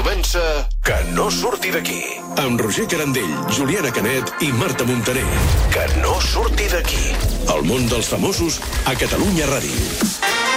comença Que no surti d'aquí. Amb Roger Carandell, Juliana Canet i Marta Montaner. Que no surti d'aquí. El món dels famosos a Catalunya Ràdio.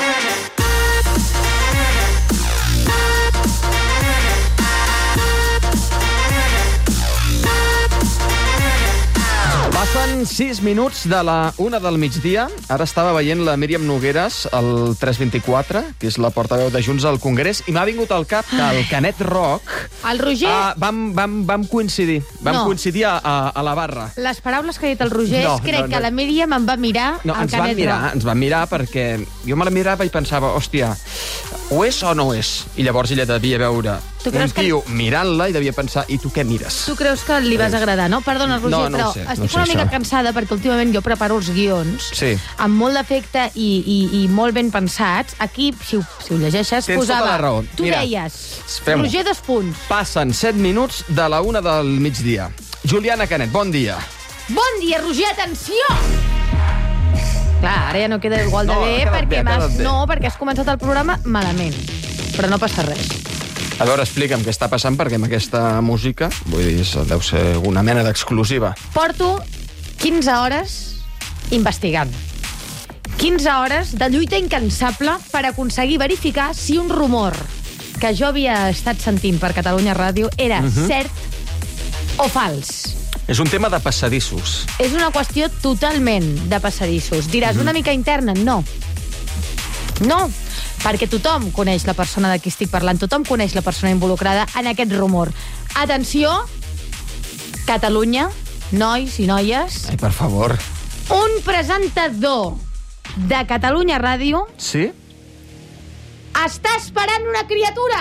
Passen 6 minuts de la 1 del migdia. Ara estava veient la Míriam Nogueres al 324, que és la portaveu de Junts al Congrés, i m'ha vingut al cap que el Canet Roc... El Roger... Vam coincidir. Vam coincidir a la barra. Les paraules que ha dit el Roger crec que la Míriam em va mirar al Canet Roc. Ens va mirar perquè jo me la mirava i pensava, hòstia, o és o no és? I llavors ella devia veure un tio mirant-la i devia pensar, i tu què mires? Tu creus que li vas agradar, no? Perdona, Roger, però estic una mica cansada perquè últimament jo preparo els guions amb molt d'efecte i molt ben pensats. Aquí, si ho llegeixes, tens posava... Tota la raó. Tu deies, Roger, 2 punts. Passen 7 minuts de la 1 del migdia. Juliana Canet, bon dia. Bon dia, Roger, atenció! Clar, ara ja no queda igual de bé perquè has començat el programa malament. Però no passa res. A veure, explica'm què està passant, perquè amb aquesta música, vull dir, deu ser una mena d'exclusiva. Porto 15 hores investigant. 15 hores de lluita incansable per aconseguir verificar si un rumor que jo havia estat sentint per Catalunya Ràdio era cert o fals. És un tema de passadissos. És una qüestió totalment de passadissos. Diràs, una mica interna? No. No, perquè tothom coneix la persona de qui estic parlant, tothom coneix la persona involucrada en aquest rumor. Atenció, Catalunya, nois i noies... Ai, per favor. Un presentador de Catalunya Ràdio... Sí? Està esperant una criatura!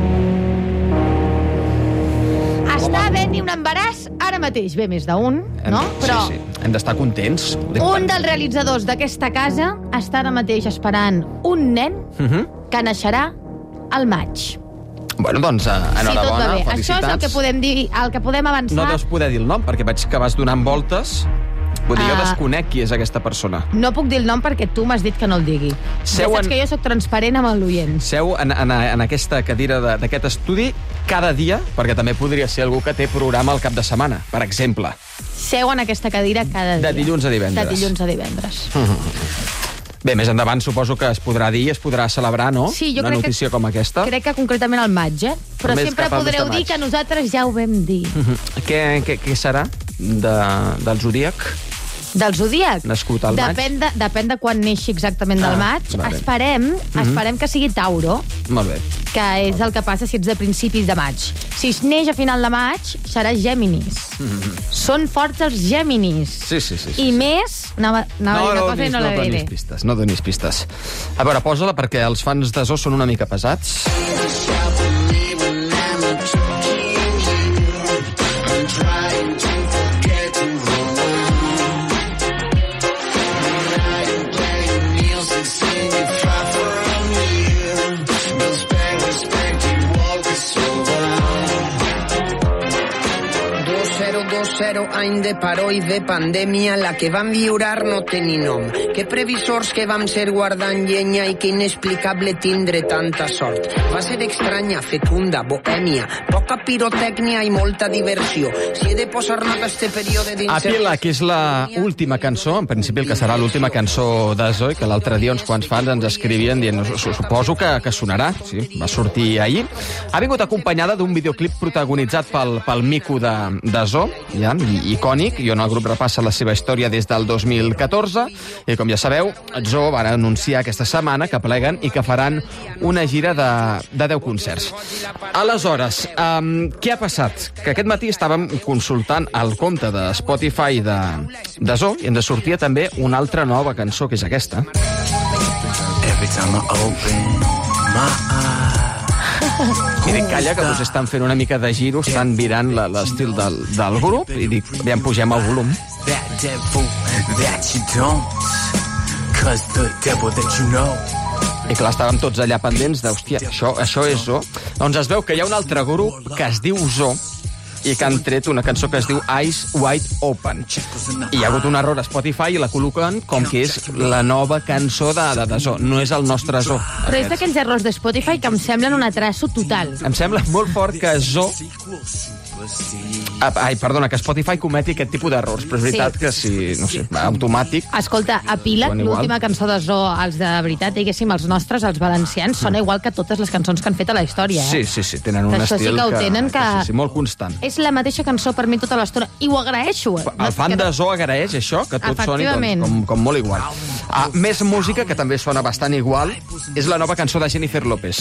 Està havent-hi un embaràs ara mateix. Bé, més d'un, no? Però sí. Hem d'estar contents. Un dels realitzadors d'aquesta casa està ara mateix esperant un nen que naixerà al maig. Bueno, doncs, enhorabona, felicitats. Això és el que podem dir, el que podem avançar. No deus poder dir el nom, perquè veig que vas donant voltes. Vull dir, jo desconec qui és aquesta persona. No puc dir el nom perquè tu m'has dit que no el digui. Ja saps que jo soc transparent amb l'oient. Seu en aquesta cadira d'aquest estudi cada dia, perquè també podria ser algú que té programa al cap de setmana, per exemple. Seu en aquesta cadira cada dia. De dilluns a divendres. De dilluns a divendres. Bé, més endavant suposo que es podrà dir, es podrà celebrar, no? Sí, jo una notícia com aquesta. Crec que concretament al maig, Però sempre podreu dir que nosaltres ja ho vam dir. Què serà del Zodíac? Del Zodíac? Nascut al maig? Depèn de quan neixi exactament del maig. Esperem que sigui Tauro. Molt bé. Que és el que passa si ets de principis de maig. Si es neix a final de maig, serà Gèminis. Són forts els Gèminis. Sí. I més... Anava a dir una cosa i no la diré. No donis pistes. A veure, posa-la perquè els fans de Zoo són una mica pesats. Any de paro i de pandèmia, la que vam viurar no té ni nom. Que previsors que vam ser guardant llenya i que inexplicable tindre tanta sort. Va ser estranya, fecunda, bohèmia, poca pirotècnia i molta diversió. Si he de posar nota este període d'incertesa... Apila, que és la última cançó, en principi el que serà l'última cançó de Zoe, que l'altre dia uns quants fans ens escrivien dient, suposo que sonarà, sí, va sortir ahir. Ha vingut acompanyada d'un videoclip protagonitzat pel mico de Zoe, ja, icònic, i on el grup repassa la seva història des del 2014, i com ja sabeu, Zoe va anunciar aquesta setmana que pleguen i que faran una gira de 10 concerts. Aleshores, què ha passat? Que aquest matí estàvem consultant el compte de Spotify de Zoe i ens sortia també una altra nova cançó, que és aquesta. Every time I open my eyes. I dic, calla, que us estan fent una mica de giro, estan virant l'estil del grup, i dic, aviam, pugem el volum. I clar, estàvem tots allà pendents de, hòstia, això és Zoe. Doncs es veu que hi ha un altre grup que es diu Zoe, i que han tret una cançó que es diu Eyes Wide Open. I hi ha hagut un error a Spotify i la col·loquen com que és la nova cançó de Zo. No és el nostre Zo. Però és d'aquells errors de Spotify que em semblen un atraso total. Em sembla molt fort que Zo... Perdona, que Spotify cometi aquest tipus d'errors, però és veritat que si, no sé, automàtic... Escolta, Epíleg, l'última cançó de Zo, els de veritat, diguéssim, els nostres, els valencians, sona igual que totes les cançons que han fet a la història, Sí, tenen un estil que molt constant. És la mateixa cançó per mi tota l'estona, i ho agraeixo. El fan de Zo agraeix això, que tot soni com molt igual. Més música, que també sona bastant igual, és la nova cançó de Jennifer López.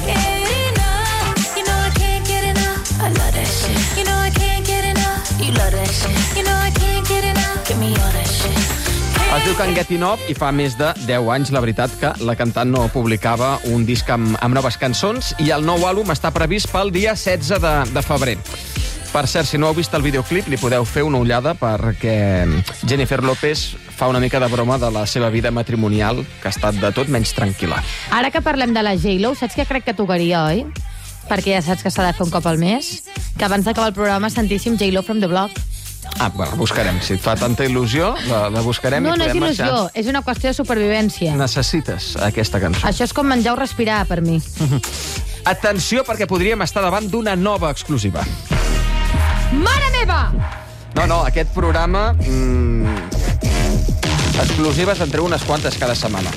Es diu Can't Get Enough i fa més de 10 anys, la veritat, que la cantant no publicava un disc amb noves cançons i el nou àlbum està previst pel dia 16 de febrer. Per cert, si no heu vist el videoclip, li podeu fer una ullada perquè Jennifer López fa una mica de broma de la seva vida matrimonial, que ha estat de tot menys tranquil·la. Ara que parlem de la J-Lo, saps què crec que tocaria, oi? Perquè ja saps que s'ha de fer un cop al mes, que abans d'acabar el programa sentíssim J-Lo from the Block. Bueno, buscarem. Si et fa tanta il·lusió, la buscarem i podem marxar. No és il·lusió, és una qüestió de supervivència. Necessites aquesta cançó. Això és com menjar o respirar, per mi. Atenció, perquè podríem estar davant d'una nova exclusiva. Mare meva! No, aquest programa... exclusives en treu unes quantes cada setmana.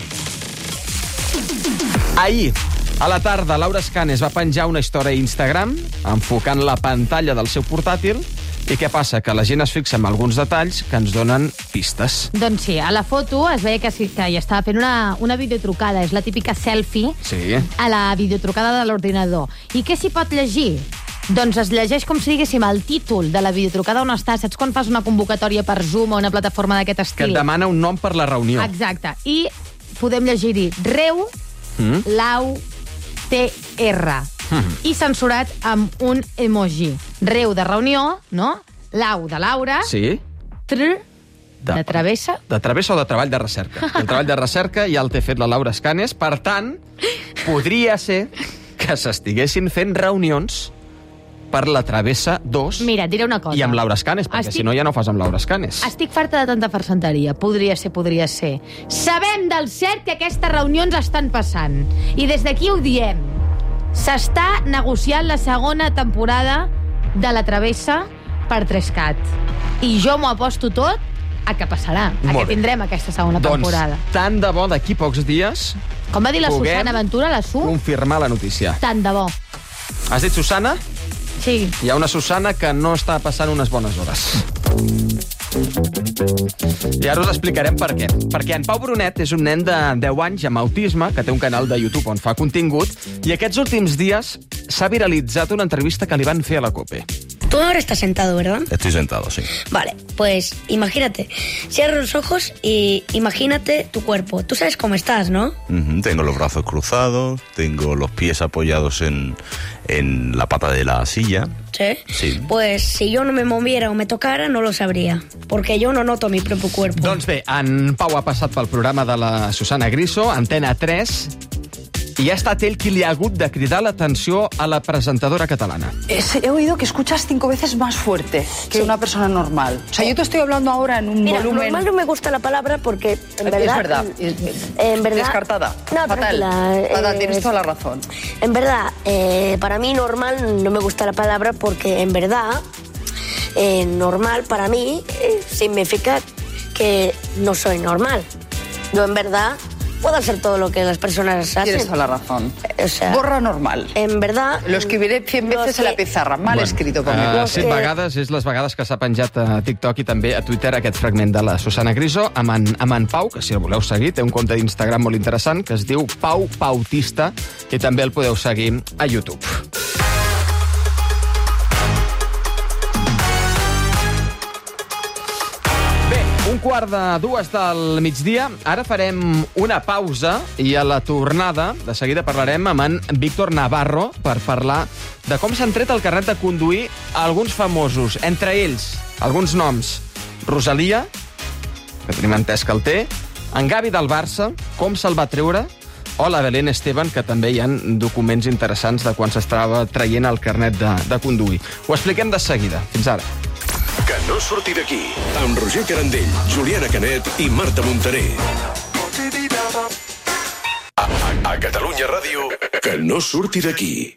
Ahir, a la tarda, Laura Escanes va penjar una història a Instagram enfocant la pantalla del seu portàtil. I què passa? Que la gent es fixa en alguns detalls que ens donen pistes. Doncs sí, a la foto es veia que hi estava fent una videotrucada. És la típica selfie a la videotrucada de l'ordinador. I què s'hi pot llegir? Doncs es llegeix com si diguéssim el títol de la videotrucada on està. Saps quan fas una convocatòria per Zoom o una plataforma d'aquest estil? Que et demana un nom per la reunió. Exacte. I podem llegir-hi Reu, Lau, TR. I censurat amb un emoji. Reu de reunió, no? Lau de Laura. Sí. De travessa. De travessa o de treball de recerca. El treball de recerca ja el té fet la Laura Escanes. Per tant, podria ser que s'estiguessin fent reunions per la Travessa 2. Mira, et diré una cosa. I amb Laura Escanes, perquè si no ja no fas amb Laura Escanes. Estic farta de tanta farsanteria. Podria ser. Sabem del cert que aquestes reunions estan passant. I des d'aquí ho diem. S'està negociant la segona temporada de la Travessa per 3CAT. I jo m'ho aposto tot a que passarà, a que tindrem aquesta segona temporada. Doncs tant de bo d'aquí pocs dies... Com va dir la Susana Ventura, la Su? Confirmar la notícia. Tant de bo. Has dit Susana? Sí. Hi ha una Susana que no està passant unes bones hores. I ara us explicarem per què. Perquè en Pau Brunet és un nen de 10 anys amb autisme que té un canal de YouTube on fa contingut i aquests últims dies s'ha viralitzat una entrevista que li van fer a la COPE. Tú ahora estás sentado, ¿verdad? Estoy sentado, sí. Vale, pues imagínate. Cierra los ojos y imagínate tu cuerpo. Tú sabes cómo estás, ¿no? Tengo los brazos cruzados, tengo los pies apoyados en la pata de la silla. ¿Sí? Sí. Pues si yo no me moviera o me tocara, no lo sabría. Porque yo no noto mi propio cuerpo. Doncs bé, en Pau ha passat pel programa de la Susana Griso, Antena 3, i ha estat ell qui li ha hagut de cridar l'atenció a la presentadora catalana. He oído que escuchas 5 veces más fuerte que una persona normal. O sea, yo te estoy hablando ahora en un volumen... Normal no me gusta la palabra porque, en verdad... Es verdad. Descartada. No, fatal. Fatal, tienes toda la razón. En verdad, para mí normal no me gusta la palabra porque, en verdad, normal para mí significa que no soy normal. Yo, en verdad... puedo hacer todo lo que las personas hacen. Tienes toda la razón. O sea, borra normal. En verdad... Lo escribiré 100 veces en la pizarra. Mal escrito conmigo. 7 vegades és les vegades que s'ha penjat a TikTok i també a Twitter aquest fragment de la Susana Griso amb en Pau, que si el voleu seguir, té un compte d'Instagram molt interessant que es diu Pau Pautista i també el podeu seguir a YouTube. Un quart de 2 del migdia. Ara farem una pausa i a la tornada de seguida parlarem amb en Víctor Navarro per parlar de com s'han tret el carnet de conduir a alguns famosos. Entre ells, alguns noms. Rosalia, que tenim entès que el té, en Gavi del Barça, com se'l va treure, o la Belén Esteban, que també hi ha documents interessants de quan s'estava traient el carnet de conduir. Ho expliquem de seguida. Fins ara. Que no surti d'aquí, amb Roger Carandell, Juliana Canet i Marta Montaner. A Catalunya Ràdio, que no surti d'aquí.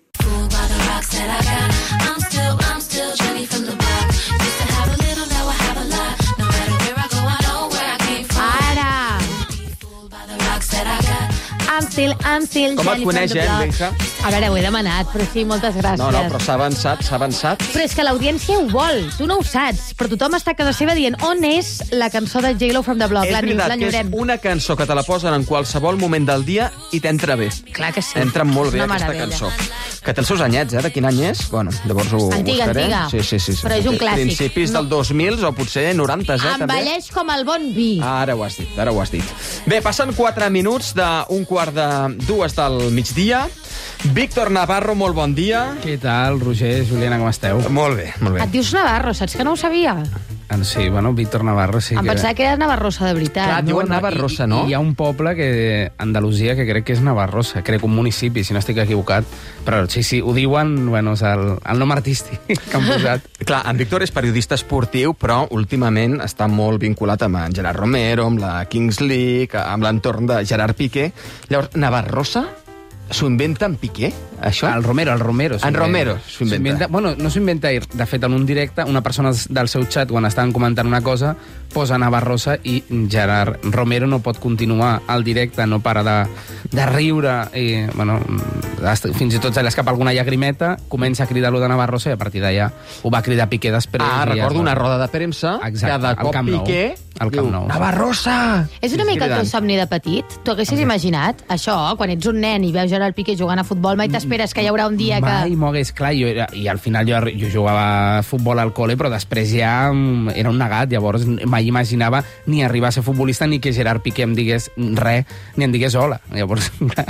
I'm still Com et coneix, Benja? A veure, ho he demanat, però sí, moltes gràcies. No, però s'ha avançat. Però és que l'audiència ho vol, tu no ho saps, però tothom està a casa seva dient on és la cançó de J-Lo from the Block. És veritat que és una cançó que te la posen en qualsevol moment del dia i t'entra bé. Clar que sí. Entra molt bé Una aquesta meravella. cançó. Que té els seus anyets, de quin any és? Bueno, llavors ho Antiga, buscaré. antiga. Sí. Però és un clàssic. Principis del 2000 o potser 90, també. Envelleix com el bon vi. Ara ho has dit. Bé, passen 4 minuts d'un quart de 2 del migdia. Víctor Navarro, molt bon dia. Què tal, Roger, Juliana, com esteu? Molt bé. Et dius Navarro, saps que no ho sabia? Sí, bueno, Víctor Navarro sí Em que... pensava que era Navarrosa de veritat. Clar, diuen Navarrosa, no? Hi ha un poble Andalusia que crec que és Navarrosa, crec un municipi, si no estic equivocat, però sí, ho diuen, bueno, és el nom artístic que han posat. Clar, en Víctor és periodista esportiu, però últimament està molt vinculat amb en Gerard Romero, amb la Kings League, amb l'entorn de Gerard Piqué. Llavors, Navarrosa s'ho inventa en Piqué, això? El Romero. En Romero s'ho inventa. Bueno, no s'ho inventa, de fet, en un directe, una persona del seu xat, quan estaven comentant una cosa, posa Navarrosa i Gerard Romero no pot continuar el directe, no para de riure, i, bueno, fins i tot se li escapa alguna llagrimeta, comença a cridar-lo de Navarrosa i a partir d'allà ho va cridar Piqué després. Recordo una roda de premsa, cada cop Piqué diu, Navarrosa! És una mica el teu somni de petit? Tu haguessis imaginat això, quan ets un nen i veus Gerard Piqué jugant a futbol, mai t'esperes que hi haurà un dia que... Mai m'ho hagués clar, i al final jo jugava a futbol al col·le, però després ja era un negat, llavors mai imaginava ni arribar a ser futbolista ni que Gerard Piqué em digués res, ni em digués hola. Llavors,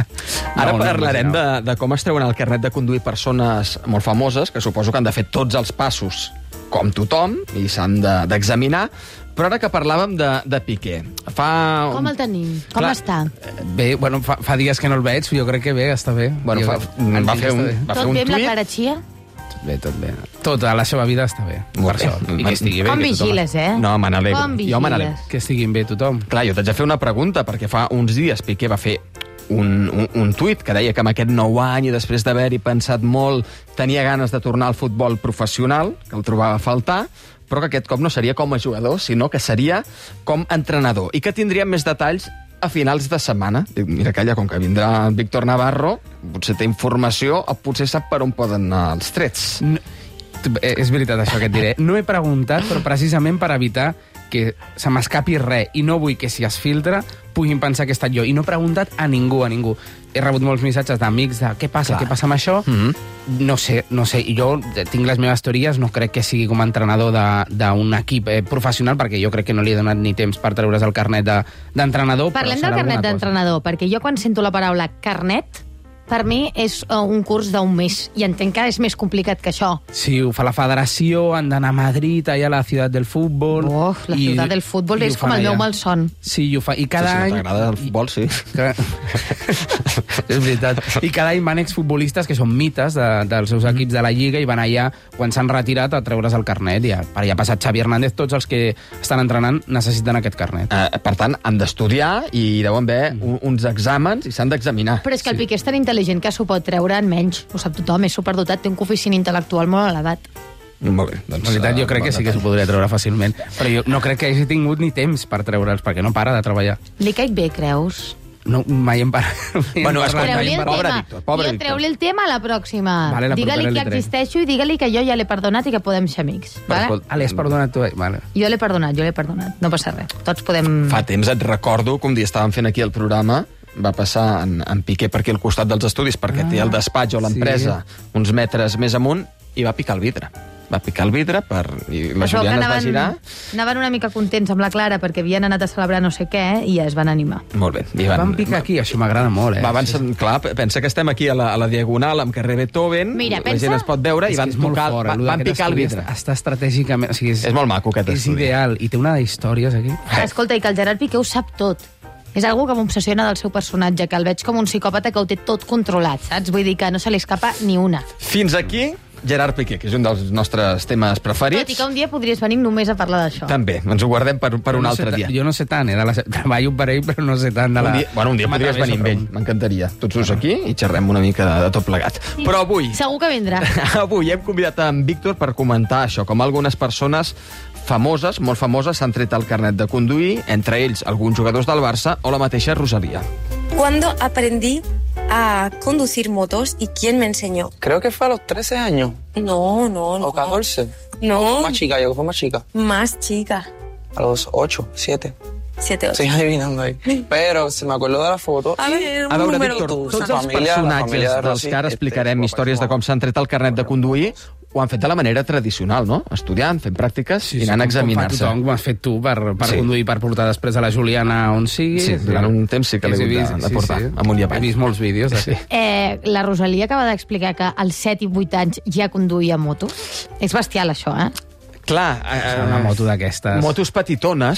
Ara parlarem de com es treuen el carnet de conduir persones molt famoses, que suposo que han de fer tots els passos com tothom, i s'han d'examinar, però ara que parlàvem de Piqué... Com el tenim? Com està? Bé, bueno, fa dies que no el veig, jo crec que bé, està bé. Bueno, va fer un tuit... Tot bé amb la Clara Chia? Tot bé. Tot a la seva vida està bé, per això. I que estigui bé. Com vigiles, No, me n'alegro. Com vigiles? Que estiguin bé tothom. Clar, jo t'haig de fer una pregunta, perquè fa uns dies Piqué va fer un tuit que deia que amb aquest nou any i després d'haver-hi pensat molt tenia ganes de tornar al futbol professional, que el trobava a faltar, però que aquest cop no seria com a jugador, sinó que seria com a entrenador, i que tindríem més detalls a finals de setmana. Dic, mira, calla, com que vindrà el Víctor Navarro, potser té informació o potser sap per on poden anar els trets. No, és veritat això que et diré. No he preguntat, però precisament per evitar que se m'escapi res i no vull que si es filtra puguin pensar que he estat jo. I no he preguntat a ningú, He rebut molts missatges d'amics de què passa amb això. No sé, i jo tinc les meves teories, no crec que sigui com a entrenador d'un equip professional, perquè jo crec que no li he donat ni temps per treure's el carnet d'entrenador. Parlem del carnet d'entrenador, perquè jo quan sento la paraula carnet, per mi és un curs d'un mes, i entenc que és més complicat que això. Sí, ho fa la federació, han d'anar a Madrid, allà a la ciutat del futbol... La ciutat del futbol és com el meu malson. Sí, i ho fa, i cada any... Si t'agrada el futbol, sí. És veritat. I cada any van exfutbolistes que són mites dels seus equips de la Lliga i van allà, quan s'han retirat, a treure's el carnet. I per allà ha passat Xavi Hernández, tots els que estan entrenant necessiten aquest carnet. Per tant, han d'estudiar i deuen haver uns exàmens i s'han d'examinar. Però és que el Piqué és tan intel·ligent que s'ho pot treure en menys. Ho sap tothom, és superdotat, té un coeficient intel·lectual molt elevat. Molt bé. En realitat jo crec que sí que s'ho podria treure fàcilment, però jo no crec que hagi tingut ni temps per treure'ls, perquè no para de treballar. Li caic bé, creus? No, mai em para. Bueno, Treu-li el pobre tema. Víctor. Treu-li el tema a la pròxima. Vale, la digue-li propera que li trec. existeixo i digue-li que jo ja l'he perdonat i que podem ser amics. Vale? L'has perdonat tu? Vale. Jo l'he perdonat. No passa res. Tots podem... Fa temps et recordo que un dia estàvem fent aquí el programa, va passar en Piqué per aquí al costat dels estudis, perquè té el despatx o l'empresa uns metres més amunt, i va picar el vidre. Va picar el vidre i la Juliana es va girar. Anaven una mica contents amb la Clara perquè havien anat a celebrar no sé què i ja es van animar. Molt bé. Van picar aquí, això m'agrada molt, Clar, pensa que estem aquí a la Diagonal amb carrer Beethoven, Mira, la gent es pot veure i van picar el vidre. Està estratègicament... O sigui, és molt maco aquest és estudi. ideal, i té una d'històries aquí. Escolta, i que el Gerard Piqué ho sap tot. És algú que m'obsessiona del seu personatge, que el veig com un psicòpata que ho té tot controlat, saps? Vull dir que no se li escapa ni una. Fins aquí, Gerard Piqué, que és un dels nostres temes preferits. Tot i que un dia podries venir només a parlar d'això. També, ens ho guardem per un altre dia. Jo no sé tant, treballo per ell, però no sé tant de la... Un dia podries venir amb ell, m'encantaria. Tots dos aquí i xerrem una mica de tot plegat. Però avui... Segur que vindrà. Avui hem convidat en Víctor per comentar això, com algunes persones famoses, molt famoses, s'han tret el carnet de conduir, entre ells alguns jugadors del Barça o la mateixa Rosalía. ¿Cuándo aprendí a conducir motos y quién me enseñó? Creo que fue a los 13 años. No. ¿O 14? No. Más chica, yo que fue más chica. Más chica. A los 8, 7. 7, 8. Estoy adivinando ahí. Pero se me acuerdo de la foto. A ver, A veure, número Víctor, tú. tots els personatges dels que ara explicarem històries de com s'han tret el carnet de conduir ho han fet de la manera tradicional, no? Estudiant, fent pràctiques i anant a examinar-se. Com ho has fet tu per conduir, per portar després a la Juliana on sigui. Sí, durant un temps sí que l'he hagut de portar amunt i avall. He vist molts vídeos. La Rosalía acaba d'explicar que als 7 i 8 anys ja conduïa moto. És bestial, això, eh? Clar, una moto d'aquestes. Motos petitones.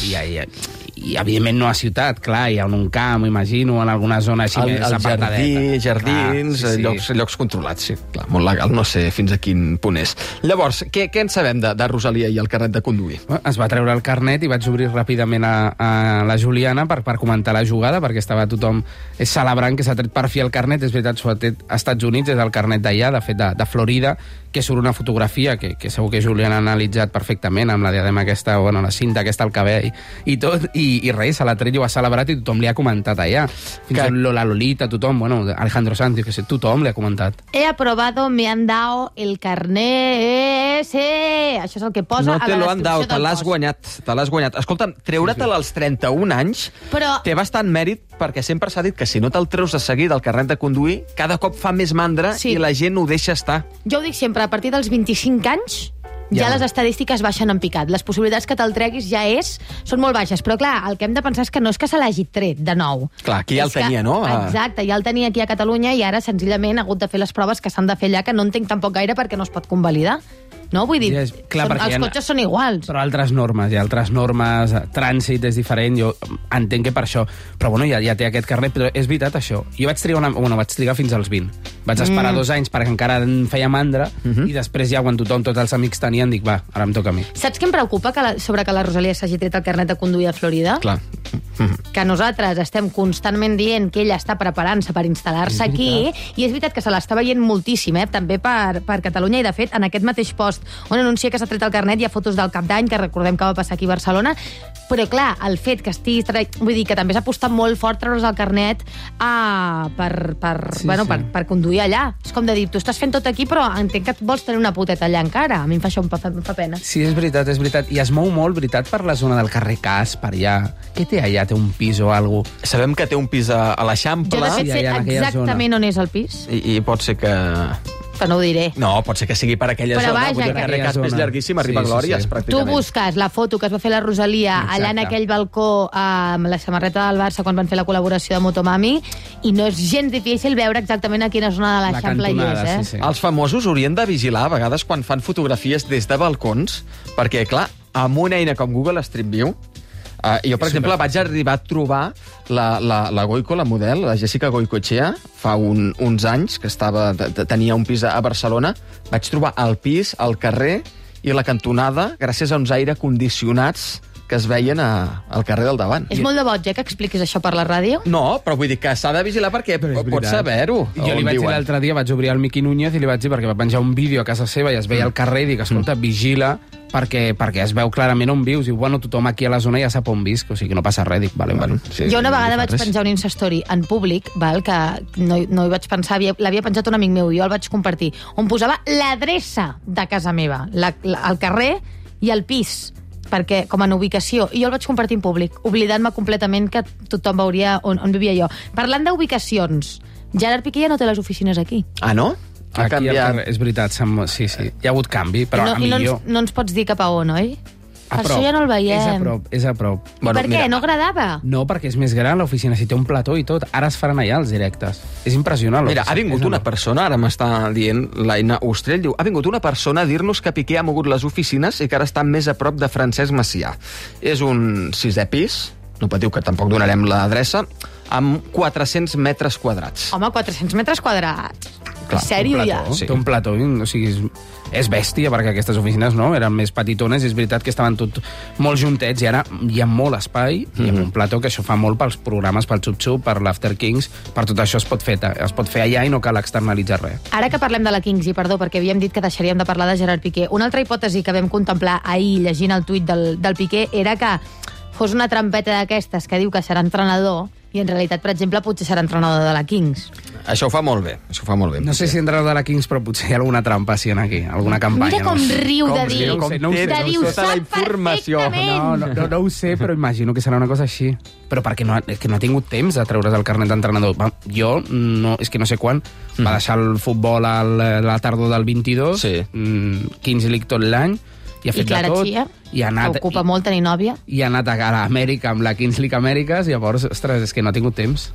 I evidentment no a ciutat, clar, hi ha un camp, imagino, en alguna zona així més apartadeta. Jardins, llocs controlats, sí, clar, molt legal, no sé fins a quin punt és. Llavors, què en sabem de Rosalía i el carnet de conduir? Es va treure el carnet i vaig obrir ràpidament a la Juliana per comentar la jugada, perquè estava tothom celebrant que s'ha tret per fi el carnet. És veritat, s'ho ha tret als Estats Units, és el carnet d'allà, de fet, de Florida, que surt una fotografia que segur que Juliana ha analitzat perfectament, amb la diadema aquesta, bueno, la cinta aquesta al cabell i tot, i res, se l'ha tret i ho ha celebrat i tothom li ha comentat allà. Fins i tot la Lolita, tothom, bueno, Alejandro Sanz, que sé, tothom li ha comentat. He aprobado, me han dado el carnet ese. Això és el que posa a la descripció del post. No te lo han dado, te l'has guanyat. Escolta'm, treure-te'l als 31 anys té bastant mèrit, perquè sempre s'ha dit que si no te'l treus de seguida el carnet de conduir, cada cop fa més mandra i la gent ho deixa estar. Jo ho dic sempre, a partir dels 25 anys ja les estadístiques baixen en picat. Les possibilitats que te'l treguis són molt baixes. Però, clar, el que hem de pensar és que no és que se l'hagi tret de nou. Clar, aquí ja el tenia, no? Exacte, ja el tenia aquí a Catalunya i ara senzillament ha hagut de fer les proves que s'han de fer allà, que no entenc tampoc gaire perquè no es pot convalidar. No? Vull dir, els cotxes són iguals. Però altres normes, trànsit és diferent, jo entenc que per això. Però bueno, ja té aquest carnet, però és veritat això. Jo vaig trigar fins als 20. Vaig esperar 2 anys perquè encara em feia mandra i després ja, quan tothom, tots els amics tenien, dic, va, ara em toca a mi. Saps què em preocupa sobre que la Rosalía s'hagi tret el carnet de conduir a Florida? Clar. Que nosaltres estem constantment dient que ella està preparant-se per instal·lar-se aquí, i és veritat que se l'està veient moltíssim, també per Catalunya, i de fet, en aquest mateix post on anuncia que s'ha tret el carnet hi ha fotos del Cap d'Any, que recordem que va passar aquí a Barcelona, però clar, el fet que vull dir que també s'ha apostat molt fort treure's el carnet per conduir allà. És com de dir, tu estàs fent tot aquí, però entenc que vols tenir una puteta allà encara. A mi em fa això, em fa pena. Sí, és veritat. I es mou molt, veritat, per la zona del carrer Cas, per allà. Què té allà? Té un pis o alguna cosa? Sabem que té un pis a l'Eixample. Jo, de fet, sé exactament on és el pis. I pot ser que... Però no ho diré. No, pot ser que sigui per aquella zona. Vaja, el carrer Cas és llarguíssim, arriba a Glòries, pràcticament. Tu busques la foto que es va fer la Rosalía allà en aquell balcó amb la samarreta del Barça quan van fer la col·laboració de Motomami, i no és gens difícil veure exactament a quina zona de l'Eixample hi és. Els famosos haurien de vigilar a vegades quan fan fotografies des de balcons, perquè, clar, amb una eina com Google Street View, jo, per exemple, vaig arribar a trobar la Goico, la model, la Jessica Goicoechea, fa uns anys, que tenia un pis a Barcelona. Vaig trobar el pis, el carrer i la cantonada gràcies a uns aire condicionats que es veien al carrer del davant. És molt de boig, que expliquis això per la ràdio? No, però vull dir que s'ha de vigilar perquè pots saber-ho. Jo li vaig dir l'altre dia, vaig obrir el Miqui Núñez i li vaig dir, perquè va penjar un vídeo a casa seva i es veia al carrer, i dic, escolta, vigila, perquè es veu clarament on vius, i bueno, tothom aquí a la zona ja sap on visc, o sigui que no passa res, dic, vale. Jo una vegada vaig penjar un Instastory en públic, que no hi vaig pensar, l'havia penjat un amic meu, i jo el vaig compartir, on posava l'adreça de casa meva, el carrer i el pis, perquè com en ubicació, i jo el vaig compartir en públic, oblidant-me completament que tothom veuria on vivia jo. Parlant d'ubicacions, Gerard Piqué ja no té les oficines aquí. Ah, no? Ha canviat. És veritat, sí. Hi ha hagut canvi, però a millor. No ens pots dir cap a on, oi? Per això ja no el veiem. És a prop. I per què? No agradava? No, perquè és més gran l'oficina, si té un plató i tot. Ara es faran allà els directes. És impressionant. Mira, ha vingut una persona, ara m'està dient l'Aina Ostrell, diu, ha vingut una persona a dir-nos que Piqué ha mogut les oficines i que ara està més a prop de Francesc Macià. És un 6è pis, no patiu que tampoc donarem l'adreça, amb 400 metres quadrats. Home, 400 metres quadrats. Clar, Sèrio, ja? Sí. Té un plató, o sigui, és bèstia, perquè aquestes oficines eren més petitones, i és veritat que estaven tot molt juntets, i ara hi ha molt espai, i amb un plató, que això fa molt pels programes, pel xup-xup, per l'After Kings, per tot això es pot fer allà i no cal externalitzar res. Ara que parlem de la Kings, i perdó, perquè havíem dit que deixaríem de parlar de Gerard Piqué, una altra hipòtesi que vam contemplar ahir llegint el tuit del Piqué era que fos una trampeta d'aquestes que diu que serà entrenador, i en realitat, per exemple, potser serà entrenador de la Kings. Això ho fa molt bé, No sé si entrenador de la Kings, però potser hi ha alguna trampa sí, aquí, alguna campanya. Mira com riu de dir. De dir, ho sap perfectament. No ho sé, però imagino que serà una cosa així. Però perquè no ha tingut temps de treure's el carnet d'entrenador. Jo, és que no sé quan, va deixar el futbol a la tardor del 22, Kings League tot l'any, i ha fet Clara de tot. Chia, que ocupa molt tenir nòvia. I ha anat a l'Amèrica amb la Kings League Amèriques, i llavors, ostres, és que no ha tingut temps.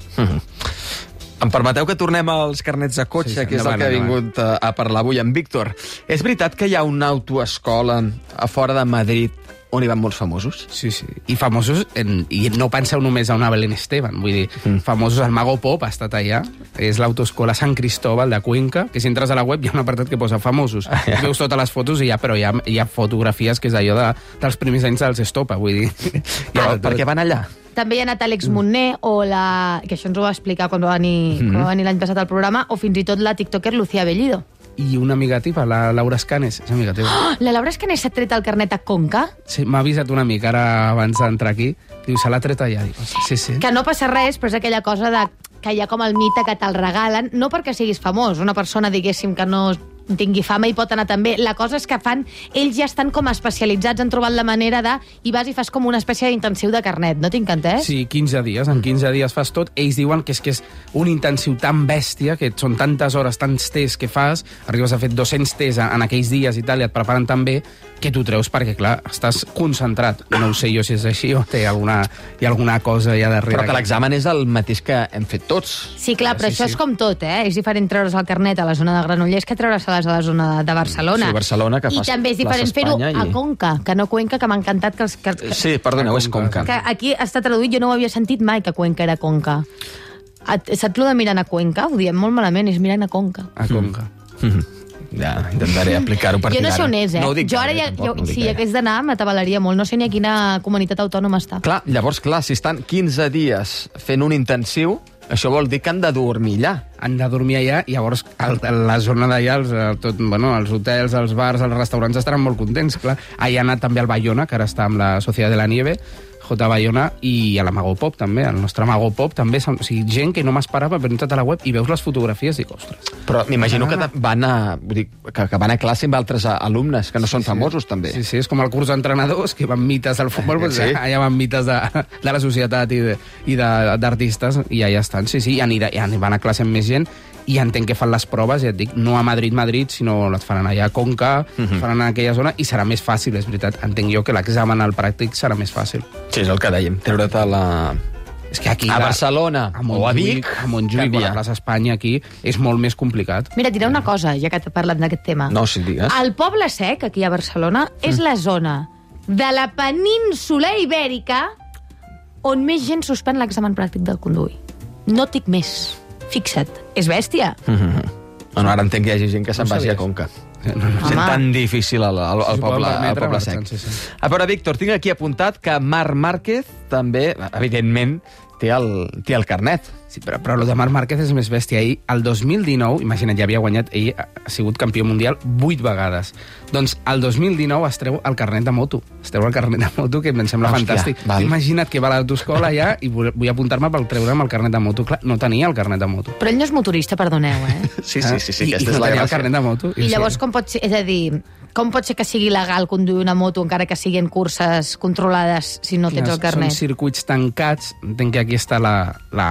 Em permeteu que tornem als carnets de cotxe, que és el que ha vingut a parlar avui amb Víctor. És veritat que hi ha una autoescola a fora de Madrid on hi van molts famosos? Sí. I famosos, i no penseu només a una Belén Esteban, vull dir, famosos, el Mago Pop ha estat allà, és l'autoescola Sant Cristóbal de Cuenca, que si entres a la web hi ha un apartat que posa famosos. Veus totes les fotos, però hi ha fotografies que és allò dels primers anys dels Estopa, vull dir. Per què van allà? També hi ha anat Àlex Montner, que això ens ho va explicar quan va venir l'any passat al programa, o fins i tot la tiktoker Lucía Bellido. I una amiga teva, la Laura Escanes, és amiga teva. Oh, la Laura Escanes s'ha tret el carnet a Conca? Sí, m'ha avisat una mica ara abans d'entrar aquí. Diu, se l'ha tret allà. Diu, sí. Que no passa res, però és aquella cosa que hi ha com el mite que te'l regalen, no perquè siguis famós, una persona, diguéssim, que no tingui fama i pot anar també. La cosa és que ells ja estan com especialitzats, han trobat la manera i vas i fas com una espècie d'intensiu de carnet, no tinc entès? Sí, 15 dies, en 15 dies fas tot. Ells diuen que és un intensiu tan bèstia, que són tantes hores, tants tests que fas, arribes a fer 200 tests en aquells dies i tal, i et preparen tan bé que tu treus perquè, clar, estàs concentrat. No ho sé jo si és així o hi ha alguna cosa allà darrere. Però que l'examen és el mateix que hem fet tots. Sí, clar, però això és com tot, És diferent treure's el carnet a la zona de Granollers que treure's a la zona de Barcelona. Sí, Barcelona, que I també és diferent fer-ho a Conca, que no Cuenca, que m'ha encantat que... Sí, perdoneu, és Conca. Que aquí està traduït, jo no ho havia sentit mai, que Cuenca era Conca. Saps lo de mirant a Cuenca? Ho diem molt malament, és mirant a Conca. A Conca. Ja, intentaré aplicar-ho per jo no sé on és, No ho dic jo ara si hagués d'anar m'atabalaria molt. No sé ni a quina comunitat autònoma està. Clar, llavors, si estan 15 dies fent un intensiu, això vol dir que han de dormir allà. Han de dormir allà, i llavors la zona d'allà, els hotels, els bars, els restaurants estaran molt contents, clar. Allà ha anat també el Bayona, que ara està amb la Sociedad de la Nieve, J. Bayona, i a la Mago Pop també, el nostre Mago Pop també, o sigui, gent que no m'esperava, però entrat a la web i veus les fotografies i dic, ostres. Però m'imagino que van a classe amb altres alumnes que no són famosos, també. Sí, és com el curs d'entrenadors, que van mites del futbol, allà van mites de la societat i d'artistes, i allà estan, i van a classe amb més gent, i entenc que fan les proves, ja et dic, no a Madrid, sinó les faran allà a Conca, faran en aquella zona, i serà més fàcil, és veritat. Entenc jo que l'examen al pràctic serà més fàcil. Sí, és el que dèiem, treure't És que aquí a Barcelona o a Vic, a Montjuïc o a la plaça Espanya, aquí és molt més complicat. Mira, diré una cosa, ja que parlat d'aquest tema. No, si digues. El Poble Sec, aquí a Barcelona, és la zona de la península Ibèrica on més gent suspèn l'examen pràctic del conduir. No et dic més. Fixa't, és bèstia. Bueno, ara entenc que hi hagi gent que se'n vagi a Conca. Sent tan difícil el Poble Sec. A veure, Víctor, tinc aquí apuntat que Marc Márquez també, evidentment, té el carnet. Sí, però el de Marc Márquez és més bèstia. Ahir, el 2019, imagina't, ja havia guanyat, ell ha sigut campió mundial 8 vegades. Doncs el 2019 es treu el carnet de moto. Es treu el carnet de moto, que em sembla fantàstic. Imagina't que va a l'autoscola allà i vull apuntar-me per treure'm el carnet de moto. Clar, no tenia el carnet de moto. Però ell no és motorista, perdoneu, Sí, I no tenia el carnet de moto. I llavors com pot ser, és a dir, com pot ser que sigui legal conduir una moto encara que siguin curses controlades si no tens el carnet? Són circuits tancats. Entenc que aquí està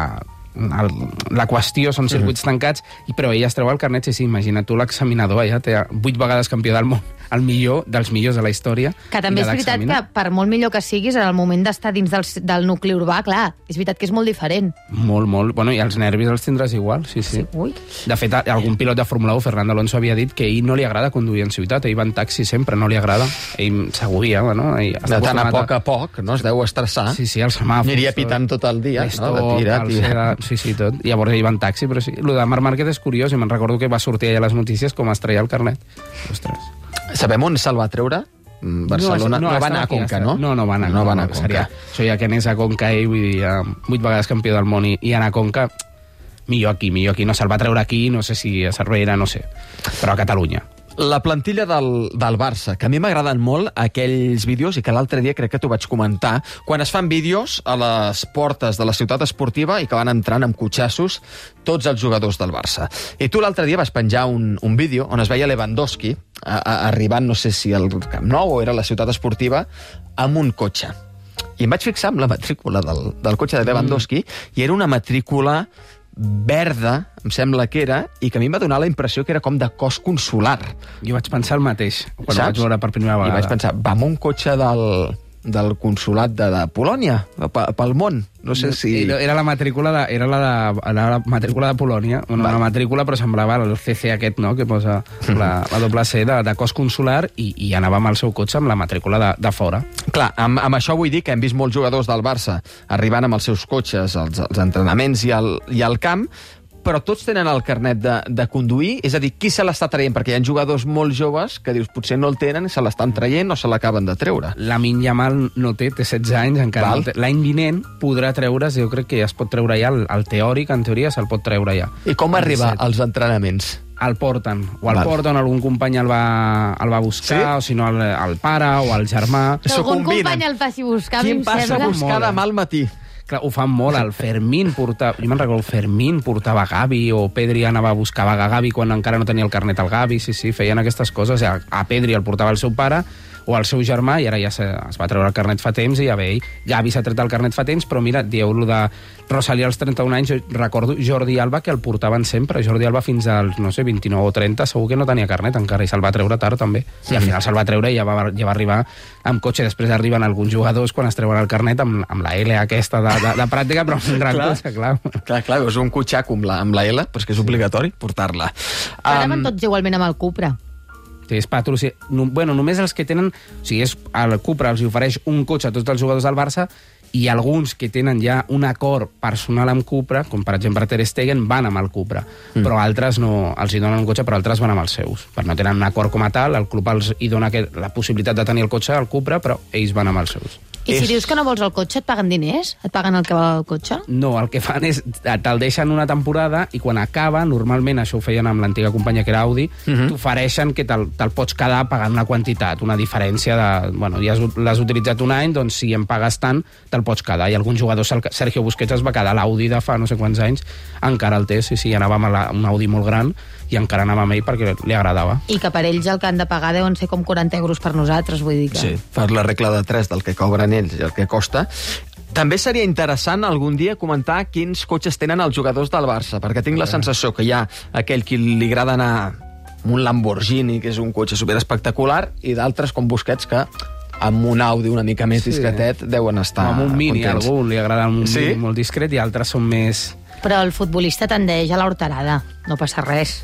la qüestió són circuits tancats, però ell es treu el carnet, sí, imagina tu l'examinador, ja té 8 vegades campió del món, el millor dels millors de la història. Que també és veritat que, per molt millor que siguis, en el moment d'estar dins del nucli urbà, clar, és veritat que és molt diferent. Molt. Bueno, i els nervis els tindràs igual, sí. Ui. De fet, algun pilot de Fórmula 1, Fernando Alonso, havia dit que a ell no li agrada conduir en ciutat, ell va en taxi sempre, no li agrada. Ell s'agoria, no? De tant a poc, no? Es deu estressar. Sí, el semàfor. Aniria pitant tot el dia, no? De tirar. Sí, tot. Llavors ell va en taxi, però sí. Lo de Marc Márquez és curiós, i me'n recordo que va sortir allà a les notícies com es treia el carnet. Ostres. Sabem on se'l va treure? Barcelona no va anar a Conca, no? No va anar a Conca. Això ja que anés a Conca ell, vull dir, 8 vegades campió del món i anar a Conca, millor aquí. No se'l va treure aquí, no sé si a Cervera, no sé, però a Catalunya. La plantilla del Barça, que a mi m'agraden molt aquells vídeos, i que l'altre dia crec que t'ho vaig comentar, quan es fan vídeos a les portes de la ciutat esportiva i que van entrant amb cotxassos tots els jugadors del Barça. I tu l'altre dia vas penjar un vídeo on es veia Lewandowski arribant, no sé si al Camp Nou o era la ciutat esportiva, amb un cotxe. I em vaig fixar en la matrícula del cotxe de Lewandowski i era una matrícula verda, em sembla que era, i que a mi em va donar la impressió que era com de cos consular. Jo vaig pensar el mateix, quan ho vaig veure per primera vegada. I vaig pensar, va amb un cotxe del consulat de Polònia, pel món. No sé si... Era la matrícula de Polònia, una matrícula, però semblava el CC aquest, no?, que posa la doble C de cos consular, i anava amb el seu cotxe amb la matrícula de fora. Clar, amb això vull dir que hem vist molts jugadors del Barça arribant amb els seus cotxes als entrenaments i al camp, però tots tenen el carnet de conduir, és a dir, qui se l'està traient? Perquè hi ha jugadors molt joves que dius, potser no el tenen, se l'estan traient o se l'acaben de treure. Lamine Yamal no té 16 anys, encara no té. L'any vinent podrà treure's, jo crec que ja es pot treure ja, el teòric, en teoria, se'l pot treure ja. I com arriba als entrenaments? El porten, algun company el va buscar, o si no el pare o el germà. Que algun company el passi a buscar, Qui em passa a buscar demà al matí? Clar, ho fan molt, el Fermín portava... Jo me'n recordo, el Fermín portava Gavi, o Pedri anava a buscar Gavi quan encara no tenia el carnet al Gavi, sí, feien aquestes coses. A Pedri el portava el seu pare, o el seu germà, i ara ja es va treure el carnet fa temps, i ja ve ell. Gavi s'ha tret el carnet fa temps, però mira, dieu-lo de Rosalía als 31 anys, jo recordo Jordi Alba, que el portaven sempre. Jordi Alba fins als, no sé, 29 o 30, segur que no tenia carnet encara, i se'l va treure tard, també. I al final se'l va treure i ja va arribar amb cotxe. Després arriben alguns jugadors quan es treuen el carnet amb la L aquesta de pràctica, però amb un gran cotxe, clar. Clar, és un cotxac amb la L, però és que és obligatori portar-la. Ara van tots igualment amb el Cupra. És patrocini... Bueno, només els que tenen... O sigui, el Cupra els ofereix un cotxe a tots els jugadors del Barça, i alguns que tenen ja un acord personal amb Cupra, com per exemple Ter Stegen, van amb el Cupra. Però altres no... Els hi donen un cotxe, però altres van amb els seus. No tenen un acord com a tal, el club els hi dona la possibilitat de tenir el cotxe, el Cupra, però ells van amb els seus. I si dius que no vols el cotxe, et paguen diners? Et paguen el que val el cotxe? No, el que fan és... Te'l deixen una temporada i quan acaba, normalment, això ho feien amb l'antiga companya que era Audi, t'ofereixen que te'l pots quedar pagant una quantitat, una diferència de... Bueno, ja l'has utilitzat un any, doncs si em pagues tant, te'l pots quedar. I algun jugador, Sergio Busquets, es va quedar l'Audi de fa no sé quants anys, encara el té, sí, anava amb un Audi molt gran, i encara anava amb ell perquè li agradava. I que per ells el que han de pagar deuen ser com 40 euros per nosaltres, vull dir que... Sí, fas la regla de 3 del que cobren ells i el que costa. També seria interessant algun dia comentar quins cotxes tenen els jugadors del Barça, perquè tinc la sensació que hi ha aquell qui li agrada anar amb un Lamborghini, que és un cotxe superespectacular, i d'altres com Busquets, que amb un Audi una mica més discretet deuen estar amb un Mini, contents. Algú li agrada un Mini molt discret, i altres són més... Però el futbolista tendeix a l'horterada, no passa res.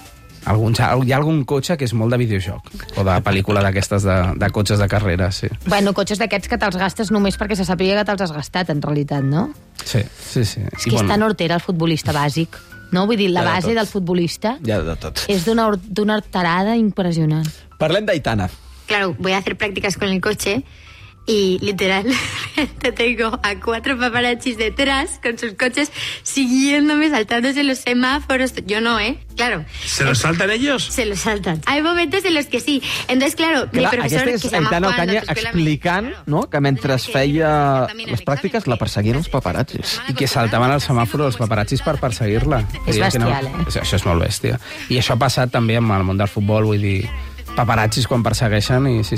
Hi ha algun cotxe que és molt de videojoc, o de pel·lícula d'aquestes de cotxes de carrera, sí. Bueno, cotxes d'aquests que te'ls gastes només perquè se sàpiga que te'ls has gastat, en realitat, no? Sí. És que és tan hortera el futbolista bàsic, no? Vull dir, la base del futbolista és d'una horterada impressionant. Parlem d'Aitana. Claro, voy a hacer prácticas con el coche y literalmente tengo a 4 paparazzis detrás con sus coches siguiéndome, saltándose los semáforos. Yo no, claro. ¿Se los saltan ellos? Se los saltan. Hay momentos en los que sí. Entonces, claro, mi profesor... Aquesta és Aitana Ocaña explicant, no?, que mentre feia les pràctiques la perseguien els paparazzis. I que saltaven al semàfor els paparazzis per perseguir-la. És bestial, Això és molt bèstia. I això ha passat també amb el món del futbol, vull dir, paparazzis quan persegueixen, i sí.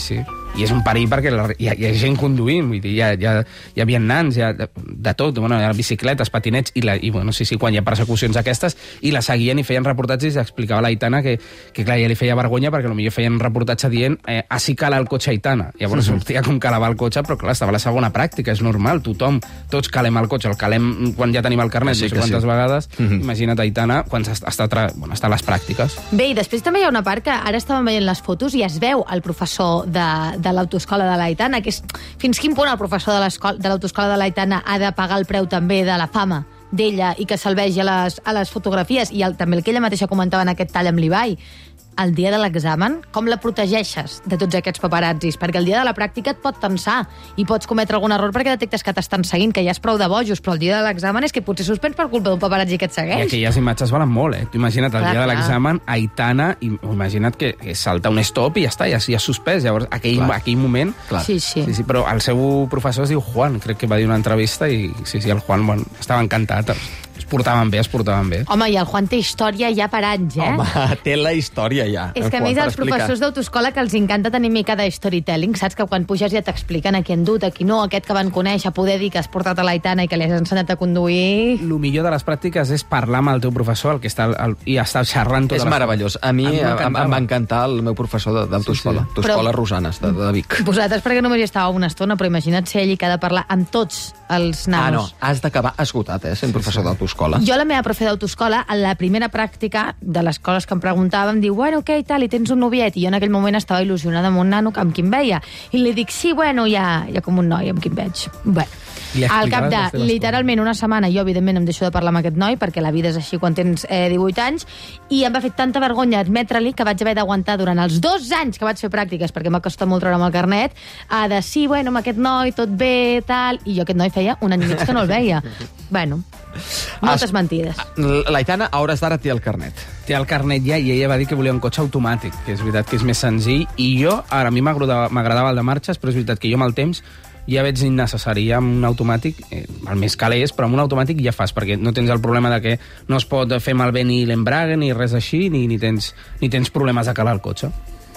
I és un perill perquè hi ha gent conduint, vull dir, hi havia nans, hi ha de tot, bueno, hi ha bicicletes, patinets, i bueno, sí, quan hi ha persecucions aquestes, i la seguien i feien reportatges i explicava l'Aitana que clar, ja li feia vergonya perquè potser feien un reportatge dient així cala el cotxe Aitana. Llavors sortia com calava el cotxe, però clar, estava a la segona pràctica, és normal, tots calem el cotxe, el calem quan ja tenim el carnet, no sé quantes vegades, imagina't Aitana quan està a les pràctiques. Bé, i després també hi ha una part que ara estàvem veient les fotos i es veu el professor de l'autoescola de l'Aitana, que és fins quin punt el professor de l'autoescola de l'Aitana ha de pagar el preu també de la fama d'ella i que se'l vegi a les fotografies, i també el que ella mateixa comentava en aquest tall amb l'Ibai. El dia de l'examen, com la protegeixes de tots aquests paparazzis? Perquè el dia de la pràctica et pot tensar i pots cometre algun error perquè detectes que t'estan seguint, que ja és prou de bojos, però el dia de l'examen és que potser suspens per culpa d'un paparazzi que et segueix. I aquelles imatges valen molt, Tu imagina't el dia de l'examen, Aitana, i imagina't que salta un stop i ja està, ja s'ha suspès. Llavors, aquell moment... Sí, però el seu professor es diu Juan, crec que va dir una entrevista, i el Juan estava encantat. Es portaven bé. Home, i el Juan té història ja per anys, Home, té la història ja. És que a més els professors d'autoescola que els encanta tenir mica de storytelling, saps? Que quan puges ja t'expliquen a qui han dut, a qui no, aquest que van conèixer, poder dir que has portat a l'Aitana i que li has ensenyat a conduir... El millor de les pràctiques és parlar amb el teu professor, i estar xerrant tota És meravellós. A mi em va encantar el meu professor d'autoescola, d'autoescola Rosanes, de Vic. Vosaltres perquè només hi estàveu una estona, però imagina't ser ell i que ha de parlar amb tots els nanos. Has d'acabar esgotat, sent professor d'autoescola. Jo, la meva profe d'autoescola, a la primera pràctica de les coses que em preguntàvem, diu, bueno, què i tal, i tens un noviet? I jo en aquell moment estava il·lusionada amb un nano amb qui em veia. I li dic, sí, bueno, hi ha com un noi amb qui em veig. Bueno, al cap de literalment una setmana, jo evidentment em deixo de parlar amb aquest noi, perquè la vida és així quan tens 18 anys, i em va fer tanta vergonya admetre-li que vaig haver d'aguantar durant els 2 anys que vaig fer pràctiques, perquè m'ha costat molt treure'm el carnet, de sí, bueno, amb aquest noi tot bé, tal, i jo aquest noi feia un any i mig que no el veia. Bueno, moltes mentides. L'Aitana, a hores d'ara, té el carnet. Té el carnet ja, i ella va dir que volia un cotxe automàtic, que és veritat que és més senzill, i jo, ara a mi m'agradava el de marxes, però és veritat que jo amb el temps ja veig innecessari. Ja amb un automàtic, el més cal és, però amb un automàtic ja fas, perquè no tens el problema de que no es pot fer malbé ni l'embrague, ni res així, ni tens problemes de calar el cotxe.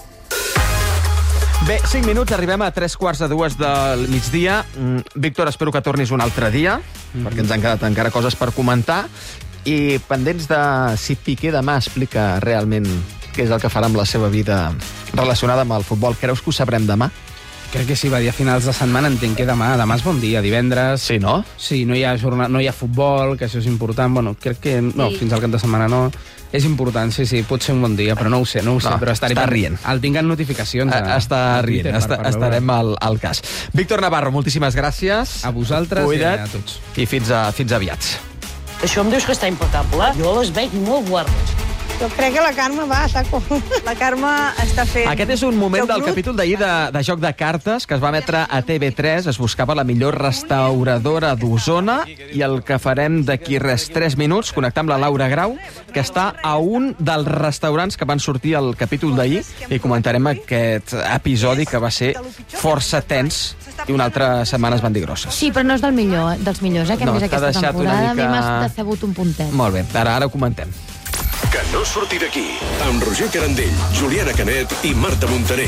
Bé, 5 minuts, arribem a 3:45 del migdia. Víctor, espero que tornis un altre dia, perquè ens han quedat encara coses per comentar, i pendents de si Piqué demà explica realment què és el que farà amb la seva vida relacionada amb el futbol. Creus que ho sabrem demà? Crec que sí, va dir a finals de setmana, entenc que demà és bon dia, divendres... Sí, no? Sí, no hi ha futbol, que això és important, bueno, crec que no, fins al cap de setmana no. És important, sí, pot ser un bon dia, però no ho sé, però està rient. El tinc en notificacions. Està rient, estarem al cas. Víctor Navarro, moltíssimes gràcies. A vosaltres. Cuida't, i a tots. I fins aviat. Això em dius que està impecable? Jo les veig molt guardes. Jo crec que la Carme La Carme està fent... Aquest és un moment del capítol d'ahir de Joc de Cartes que es va emetre a TV3. Es buscava la millor restauradora d'Osona i el que farem d'aquí 3 minuts, connectar amb la Laura Grau, que està a un dels restaurants que van sortir al capítol d'ahir, i comentarem aquest episodi que va ser força tens i una altra setmana es van dir grosses. Sí, però no és dels millors, que hem vist aquesta temporada. A mi m'ha decebut un puntet. Molt bé, ara ho comentem. Que no surti d'aquí, amb Roger Carandell, Juliana Canet i Marta Montaner.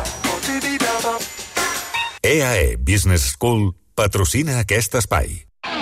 EAE Business School patrocina aquest espai.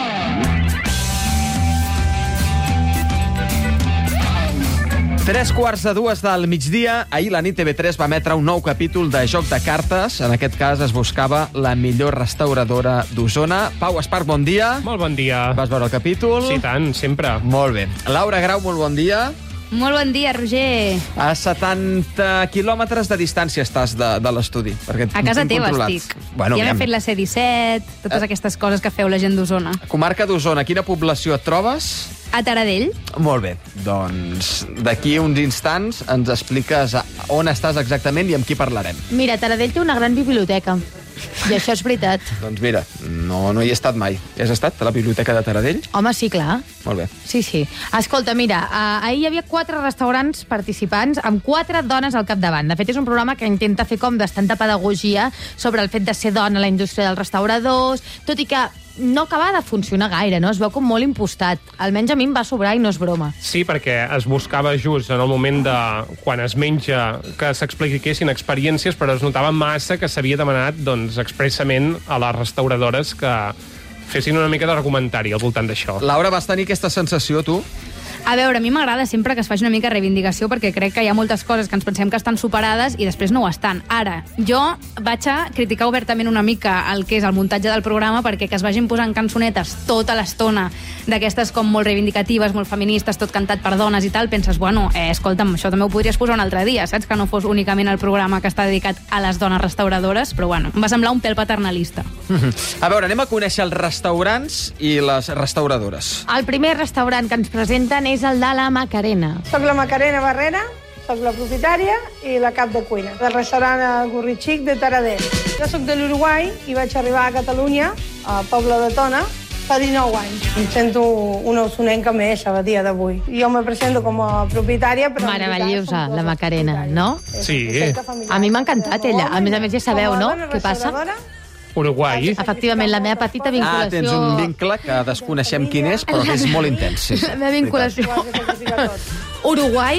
Tres quarts de dues del migdia. Ahir la nit TV3 va emetre un nou capítol de Joc de Cartes. En aquest cas es buscava la millor restauradora d'Osona. Pau Esparc, bon dia. Molt bon dia. Vas veure el capítol? Sí, tant, sempre. Molt bé. Laura Grau, molt bon dia. Molt bon dia, Roger. A 70 quilòmetres de distància estàs de l'estudi. A casa teva estic. Bueno, ja m'he fet la C-17, totes aquestes coses que feu la gent d'Osona. Comarca d'Osona, quina població et trobes? A Taradell. Molt bé. Doncs d'aquí uns instants ens expliques on estàs exactament i amb qui parlarem. Mira, Taradell té una gran biblioteca. I això és veritat. Doncs mira, no hi he estat mai. Has estat a la biblioteca de Taradell? Home, sí, clar. Molt bé. Sí. Escolta, mira, ahir hi havia 4 restaurants participants amb 4 dones al capdavant. De fet, és un programa que intenta fer com bastanta pedagogia sobre el fet de ser dona a la indústria dels restauradors, tot i que no acaba de funcionar gaire, no? Es veu com molt impostat. Almenys a mi em va sobrar i no és broma. Sí, perquè es buscava just en el moment de quan es menja que s'expliquessin experiències, però es notava massa que s'havia demanat doncs, expressament a les restauradores que fessin una mica de comentari al voltant d'això. Laura, vas tenir aquesta sensació, tu? A veure, a mi m'agrada sempre que es faci una mica reivindicació perquè crec que hi ha moltes coses que ens pensem que estan superades i després no ho estan. Ara, jo vaig a criticar obertament una mica el que és el muntatge del programa perquè que es vagin posant cançonetes tota l'estona d'aquestes com molt reivindicatives, molt feministes, tot cantat per dones i tal, penses, bueno, escolta'm, això també ho podries posar un altre dia, saps? Que no fos únicament el programa que està dedicat a les dones restauradores, però bueno, em va semblar un pèl paternalista. A veure, anem a conèixer els restaurants i les restauradores. El primer restaurant que ens presenten és el de la Macarena. Soc la Macarena Barrera, soc la propietària i la cap de cuina del restaurant El Gorritxic de Taradell. Jo soc de l'Uruguai i vaig arribar a Catalunya, al poble de Tona, fa 19 anys. Em sento una usonenca més a dia d'avui. Jo me presento com a propietària, però... Meravellosa, la Macarena, no? Sí. A mi m'ha encantat ella. A més, ja sabeu, no? Què passa? Uruguai. Efectivament, la meva petita vinculació... Tens un vincle que desconeixem quin és, però que és molt intens. Sí, la meva vinculació... Uruguai...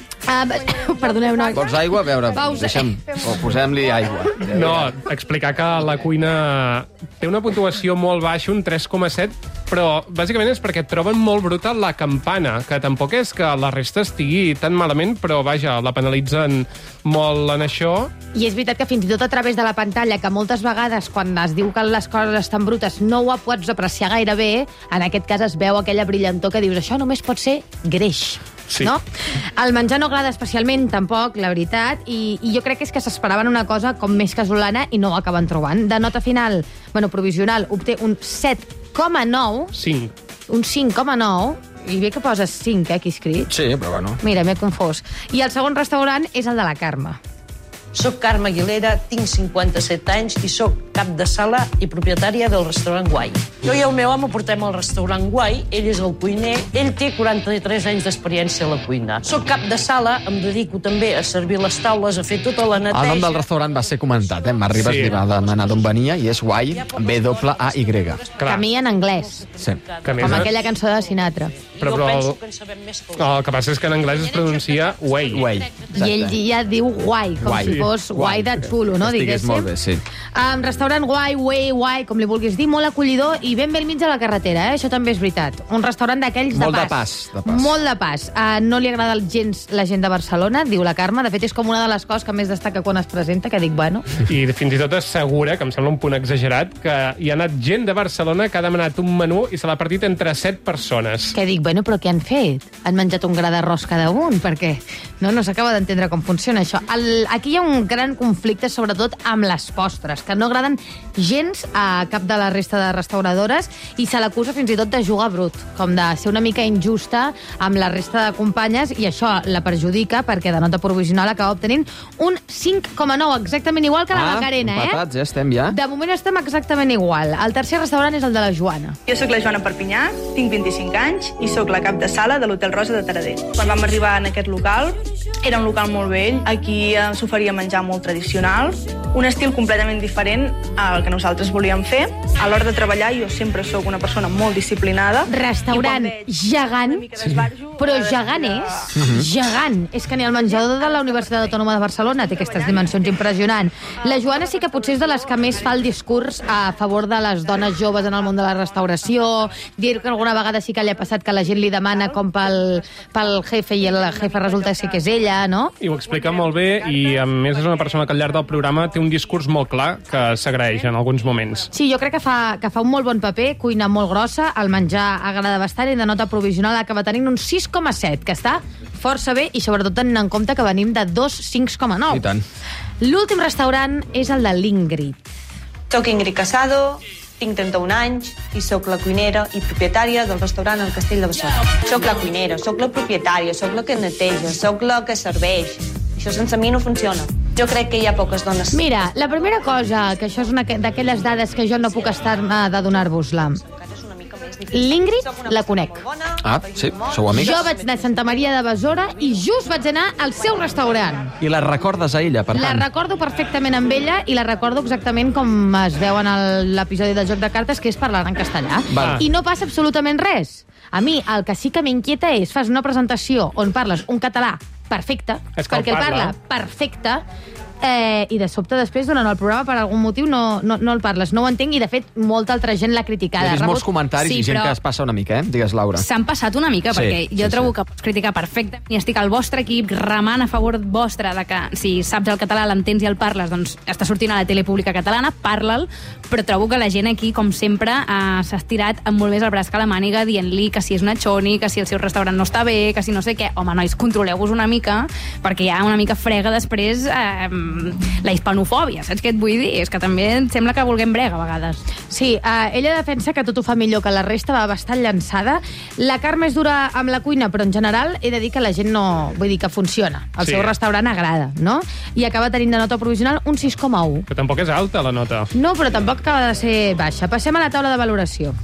Perdoneu, noi. Vols aigua? A veure, posem-li aigua. No, explicar que la cuina té una puntuació molt baixa, un 3,7, però bàsicament és perquè troben molt bruta la campana, que tampoc és que la resta estigui tan malament, però vaja, la penalitzen molt en això. I és veritat que fins i tot a través de la pantalla, que moltes vegades quan es diu que les coses estan brutes no ho pots apreciar gaire bé, en aquest cas es veu aquella brillantor que dius, això només pot ser greix. Sí. No? El menjar no agrada especialment, tampoc, la veritat, i jo crec que és que s'esperaven una cosa com més casolana i no ho acaben trobant. De nota final, provisional, obté un 7,9. 5. Un 5,9. I bé que poses 5, aquí escrit. Sí, però bueno. Mira, m'he confós. I el segon restaurant és el de la Carme. Soc Carme Aguilera, tinc 57 anys i soc cap de sala i propietària del restaurant Guai. Jo i el meu home portem al restaurant Guai, ell és el cuiner, ell té 43 anys d'experiència a la cuina. Soc cap de sala, em dedico també a servir les taules, a fer tota la neteja... El nom del restaurant va ser comentat, M'Arribes li va demanar d'on venia i és Guai, B-A-Y. Camí en anglès. Sí. Com aquella cançó de Sinatra. Però el que passa és que en anglès es pronuncia Way. I ell ja diu guai, com si fos guai de xulo, no? Estigués molt bé, sí. Restaurant Guai, guai, com li vulguis dir, molt acollidor i ben bé al mig de la carretera, això també és veritat. Un restaurant d'aquells de pas. Molt de pas. No li agrada gens la gent de Barcelona, diu la Carme. De fet, és com una de les coses que més destaca quan es presenta, que dic, bueno... I fins i tot assegura, que em sembla un punt exagerat, que hi ha anat gent de Barcelona que ha demanat un menú i se l'ha partit entre 7 persones. Que dic, bueno, però què han fet? Han menjat un gra d'arròs cada un? Perquè no s'acaba d'entendre com funciona això. Aquí hi ha un gran conflicte, sobretot amb les postres, que no agraden gens a cap de la resta de restauradores i se l'acusa fins i tot de jugar brut, com de ser una mica injusta amb la resta de companyes, i això la perjudica perquè de nota provisional acaba obtenint un 5,9, exactament igual que la Macarena, empatats, ja estem ja. De moment estem exactament igual. El tercer restaurant és el de la Joana. Jo sóc la Joana Perpinyà, tinc 25 anys i sóc la cap de sala de l'Hotel Rosa de Taradell. Quan vam arribar en aquest local, era un local molt vell, aquí s'oferia menjar molt tradicional, un estil completament diferent al que nosaltres volíem fer. A l'hora de treballar jo sempre sóc una persona molt disciplinada. Restaurant gegant, però gegant és gegant. És que ni el menjador de la Universitat Autònoma de Barcelona té aquestes dimensions impressionants. La Joana sí que potser és de les que més fa el discurs a favor de les dones joves en el món de la restauració, dir que alguna vegada sí que li ha passat que la gent li demana com pel jefe i el jefe resulta que és ella, no? I ho explica molt bé i a més és una persona que al llarg del programa té un discurs molt clar que s'agraeix en alguns moments. Sí, jo crec que fa un molt bon paper, cuina molt grossa, el menjar agrada bastant i de nota provisional acaba tenint un 6,7, que està força bé i sobretot tenint en compte que venim de 5,9. I tant. L'últim restaurant és el de l'Ingrid. Soc Ingrid Casado, tinc 31 anys i sóc la cuinera i propietària del restaurant El Castell de Barcelona. Soc la cuinera, sóc la propietària, sóc la que neteja, sóc la que serveix. Això sense mi no funciona. Jo crec que hi ha poques dones. Mira, la primera cosa, que això és una d'aquelles dades que jo no puc estar-me de donar-vos-la. L'Ingrid la conec. Ah, sí, sou amigues? Jo vaig anar a Santa Maria de Besora i just vaig anar al seu restaurant. I la recordes a ella, per tant? La recordo perfectament amb ella i la recordo exactament com es veu en l'episodi de Joc de Cartes, que és parlant en castellà. Val. I no passa absolutament res. A mi el que sí que m'inquieta és fas una presentació on parles un català perfecte, perquè el parla perfecte, i de sobte després, durant el programa, per algun motiu no el parles. No ho entenc i, de fet, molta altra gent l'ha criticada. He vist molts comentaris i gent que es passa una mica, Digues, Laura. S'han passat una mica, perquè jo trobo que pots criticar perfectament i estic al vostre equip remant a favor vostre de que si saps el català, l'entens i el parles, doncs està sortint a la tele pública catalana, parla'l, però trobo que la gent aquí, com sempre, s'ha estirat amb molt més el braç que la màniga, dient-li que si és una xoni, que si el seu restaurant no està bé, que si no sé què. Home, nois, controleu-vos una mica, perquè hi ha una mica frega després la hispanofòbia, saps què et vull dir? És que també em sembla que vulguem brega a vegades. Sí, ella defensa que tot ho fa millor que la resta, va bastant llançada. La Carme és dura amb la cuina, però en general he de dir que la gent no... Vull dir que funciona. El seu restaurant agrada, no? I acaba tenint de nota provisional un 6,1. Que tampoc és alta, la nota. No, però tampoc acaba de ser baixa. Passem a la taula de valoració.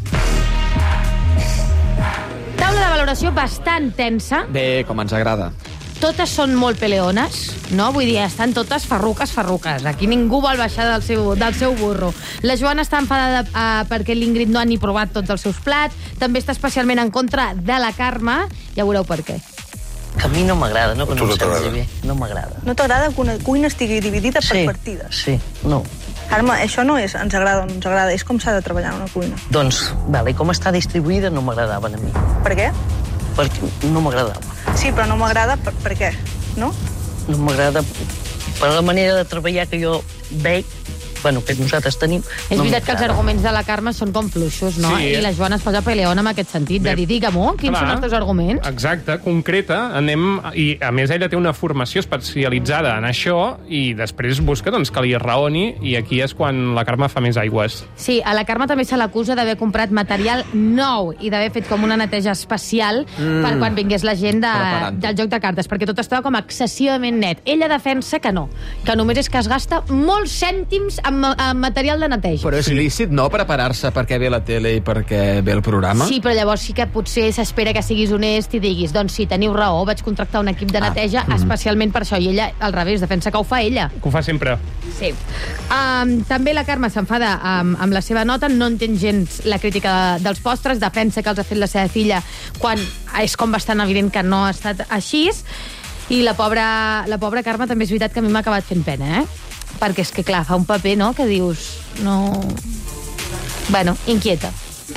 Taula de valoració bastant tensa. Bé, com ens agrada. Totes són molt peleones, no? Vull dir, estan totes farruques. Aquí ningú vol baixar del seu burro. La Joana està enfadada perquè l'Ingrid no ha ni provat tots els seus plats. També està especialment en contra de la Carme. Ja veureu per què. Que a mi no m'agrada, no? Que no em sembla bé. No m'agrada. No t'agrada que una cuina estigui dividida per partides? Sí, no. Carme, això no és ens agrada o no ens agrada, és com s'ha de treballar en una cuina. Doncs, vale, com està distribuïda no m'agradava a mi. Per què? Perquè no m'agradava. Sí, però no m'agrada per què, no? No m'agrada per la manera de treballar que jo veig, bueno, que nosaltres tenim. És veritat que els arguments de la Carme són com fluixos, no? Sí. I la Joana es posa peleona en aquest sentit, de dir, digue-m'ho, quins són els teus arguments? Exacte, concreta, i a més ella té una formació especialitzada en això i després busca que li raoni i aquí és quan la Carme fa més aigües. Sí, a la Carme també se l'acusa d'haver comprat material nou i d'haver fet com una neteja especial per quan vingués la gent del Joc de Cartes, perquè tot estava com excessivament net. Ella defensa que no, que només és que es gasta molts cèntims amb material de neteja. Però és lícit, no, preparar-se perquè ve la tele i perquè ve el programa? Sí, però llavors sí que potser s'espera que siguis honest i diguis, doncs sí, teniu raó, vaig contractar un equip de neteja especialment per això, i ella, al revés, defensa que ho fa ella. Que ho fa sempre. Sí. També la Carme s'enfada amb la seva nota, no entén gens la crítica dels postres, defensa que els ha fet la seva filla quan és com bastant evident que no ha estat així, i la pobra Carme també és veritat que a mi m'ha acabat fent pena, perquè és que, clar, fa un paper, no?, que dius... no... Bueno, inquieta.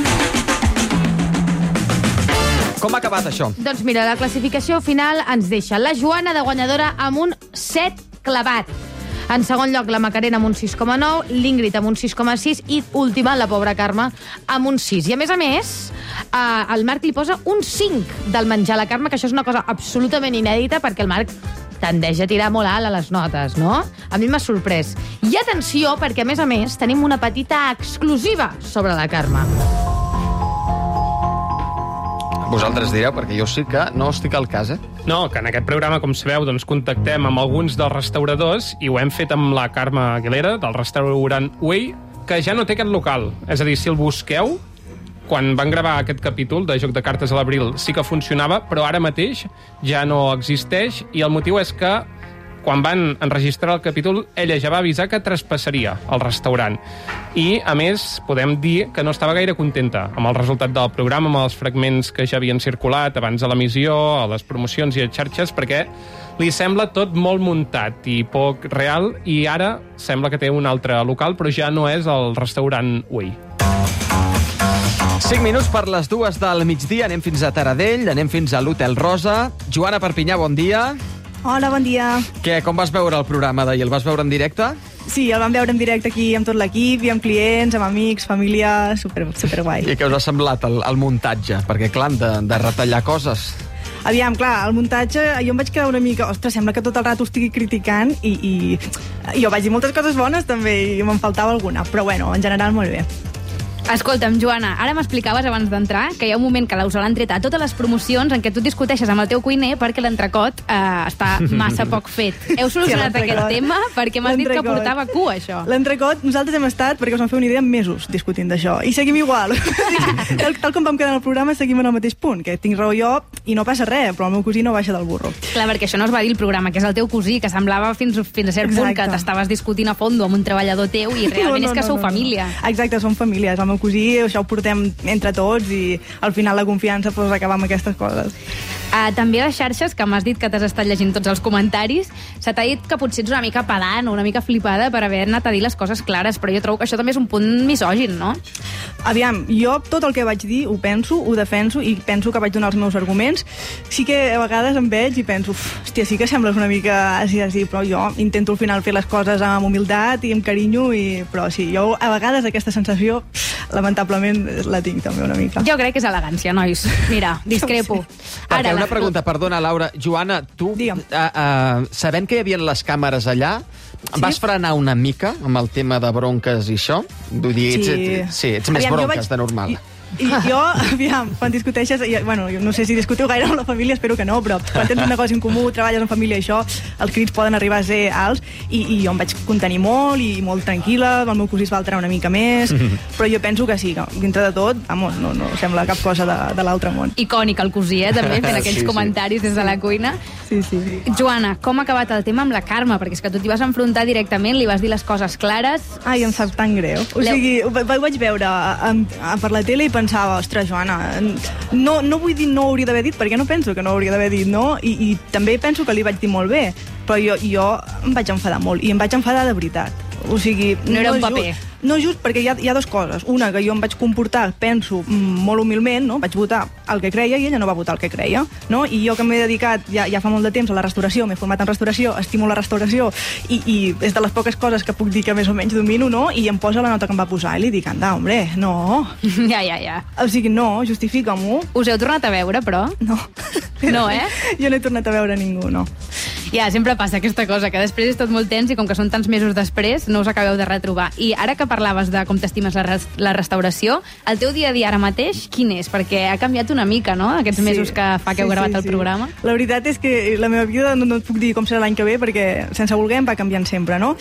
Com ha acabat això? Doncs mira, la classificació final ens deixa la Joana de guanyadora amb un 7 clavat. En segon lloc, la Macarena amb un 6,9, l'Ingrid amb un 6,6 i última, la pobra Carme, amb un 6. I a més, el Marc li posa un 5 del menjar a la Carme, que això és una cosa absolutament inèdita perquè el Marc tendeix a tirar molt alt a les notes, no? A mi m'ha sorprès. I atenció, perquè a més, tenim una petita exclusiva sobre la Carme. Vosaltres direu, perquè jo sí que no estic al cas, No, que en aquest programa, com sabeu, doncs contactem amb alguns dels restauradors i ho hem fet amb la Carme Aguilera, del restaurant Way, que ja no té aquest local. És a dir, si el busqueu, quan van gravar aquest capítol de Joc de Cartes a l'abril sí que funcionava, però ara mateix ja no existeix, i el motiu és que quan van enregistrar el capítol ella ja va avisar que traspassaria el restaurant. I, a més, podem dir que no estava gaire contenta amb el resultat del programa, amb els fragments que ja havien circulat abans de l'emissió, a les promocions i a xarxes, perquè li sembla tot molt muntat i poc real, i ara sembla que té un altre local, però ja no és el restaurant Way. 5 minuts per les 2 del migdia, anem fins a Taradell, anem fins a l'Hotel Rosa. Joana Perpinyà, bon dia. Hola, bon dia. Què, com vas veure el programa d'ahir? El vas veure en directe? Sí, el vam veure en directe aquí amb tot l'equip, i amb clients, amb amics, família, superguai. I què us ha semblat el muntatge? Perquè, clar, de retallar coses. Aviam, clar, el muntatge, jo em vaig quedar una mica... Ostres, sembla que tot el rato estigui criticant i jo vaig dir moltes coses bones també i me'n faltava alguna, però bueno, en general molt bé. Escolta'm, Joana, ara m'explicaves abans d'entrar que hi ha un moment que us l'han tret a totes les promocions en què tu discuteixes amb el teu cuiner perquè l'entrecot està massa poc fet. Heu solucionat aquest tema? Perquè m'has dit que portava cua, això. L'entrecot, nosaltres hem estat, perquè us vam fer una idea, mesos discutint d'això. I seguim igual. Tal com vam quedar en el programa, seguim en el mateix punt, que tinc raó jo i no passa res, però el meu cosí no baixa del burro. Clar, perquè això no es va dir el programa, que és el teu cosí, que semblava fins a cert punt que t'estaves discutint a fondo amb un treballador teu i realment és que sou família. Exacte, som família. El meu cosí, això ho portem entre tots i al final la confiança acaba amb aquestes coses. També a les xarxes, que m'has dit que t'has estat llegint tots els comentaris, se t'ha dit que potser ets una mica pedant o una mica flipada per haver anat a dir les coses clares, però jo trobo que això també és un punt misògin, no? Aviam, jo tot el que vaig dir ho penso, ho defenso i penso que vaig donar els meus arguments. Sí que a vegades em veig i penso, hòstia, sí que sembles una mica així, però jo intento al final fer les coses amb humilitat i amb carinyo, però sí, jo a vegades aquesta sensació, lamentablement, la tinc també una mica. Jo crec que és elegància, nois. Mira, discrepo. Ara, una pregunta, perdona, Laura. Joana, tu, sabent que hi havia les càmeres allà, vas frenar una mica amb el tema de bronques i això? Vull dir, ets més bronques de normal. I jo, aviam, quan discuteixes, bueno, no sé si discutiu gaire amb la família, espero que no, però quan tens un negoci en comú, treballes en família i això, els crits poden arribar a ser alts, i jo em vaig contenir molt, i molt tranquil·la, el meu cosí es va alterar una mica més, però jo penso que sí, que dintre de tot, vamos, no sembla cap cosa de l'altre món. Icònic el cosí, també, fent aquells comentaris des de la cuina. Sí. Joana, com ha acabat el tema amb la Carme? Perquè és que tu t'hi vas enfrontar directament, li vas dir les coses clares. Ai, em sap tan greu. O sigui, ho vaig veure per la tele i pensava, ostres, Joana, no vull dir no ho hauria d'haver dit, perquè no penso que no ho hauria d'haver dit, no? I també penso que li vaig dir molt bé, però jo em vaig enfadar molt, i em vaig enfadar de veritat. O sigui, no era un paper. No just, perquè hi ha dues coses. Una, que jo em vaig comportar, penso, molt humilment, no? Vaig votar el que creia i ella no va votar el que creia, no? I jo que m'he dedicat ja fa molt de temps a la restauració, m'he format en restauració, estimo la restauració i és de les poques coses que puc dir que més o menys domino, no? I em posa la nota que em va posar i li dic, anda, hombre, no. Ja. O sigui, no, justifica-m'ho. Us heu tornat a veure, però? No. No, Jo no he tornat a veure ningú, no. Ja, sempre passa aquesta cosa, que després és tot molt tens i com que són tants mesos després no us acabeu de retrobar. I ara que parlaves de com t'estimes la restauració, el teu dia a dia ara mateix, quin és? Perquè ha canviat una mica, no?, aquests mesos que fa que heu gravat el programa. La veritat és que la meva vida no et puc dir com serà l'any que ve, perquè sense voler em va canviant sempre, no?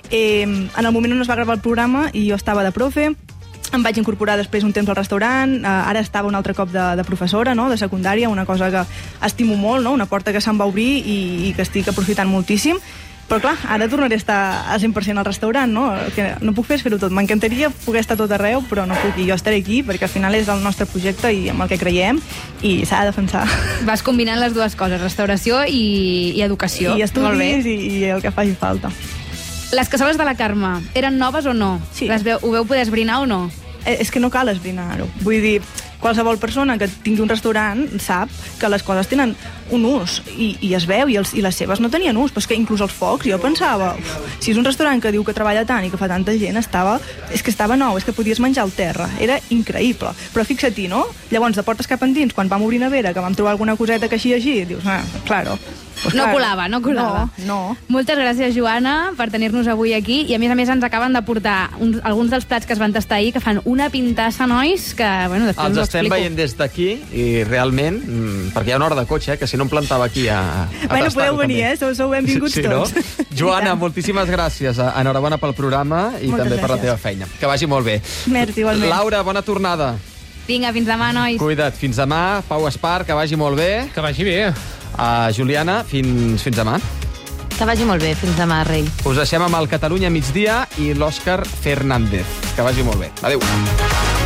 En el moment on es va gravar el programa i jo estava de profe, em vaig incorporar després un temps al restaurant, ara estava un altre cop de professora, no?, de secundària, una cosa que estimo molt, no?, una porta que se'm va obrir i que estic aprofitant moltíssim. Però clar, ara tornaré a estar al 100% al restaurant, no? El que no puc fer és fer-ho tot. M'encantaria poder estar tot arreu, però no puc. I jo estaré aquí perquè al final és el nostre projecte i amb el que creiem i s'ha de defensar. Vas combinant les dues coses, restauració i educació. I estudis i el que faci falta. Les cassoles de la Carme, eren noves o no? Sí. Ho veu poder esbrinar o no? És que no cal esbrinar-ho. Vull dir, qualsevol persona que tingui un restaurant sap que les coses tenen un ús i es veu, i les seves no tenien ús, però és que inclús els focs, jo pensava, si és un restaurant que diu que treballa tant i que fa tanta gent, és que estava nou, és que podies menjar al terra, era increïble, però fixa-t'hi, no? Llavors, de portes cap endins, quan vam obrir nevera, que vam trobar alguna coseta que així, dius, claro. Pues no colava. No. Moltes gràcies, Joana, per tenir-nos avui aquí, i a més ens acaben de portar alguns dels plats que es van tastar ahir, que fan una pintassa, nois, que, bueno, després us ho explico. Els estem veient des d'aquí, i realment, perquè hi ha una hora de cotxe, que si no em plantava aquí a bueno, podeu venir, sou benvinguts tots. No? Joana, moltíssimes gràcies, enhorabona pel programa i moltes també gràcies. per la teva feina. Que vagi molt bé. Merci, igualment. Laura, bona tornada. Vinga, fins demà, nois. Cuida't, fins demà. Pau Espar, que vagi molt bé. Que vagi bé. Juliana, fins demà. Que vagi molt bé, fins demà, rei. Us deixem amb el Catalunya migdia i l'Òscar Fernández. Que vagi molt bé. Adéu.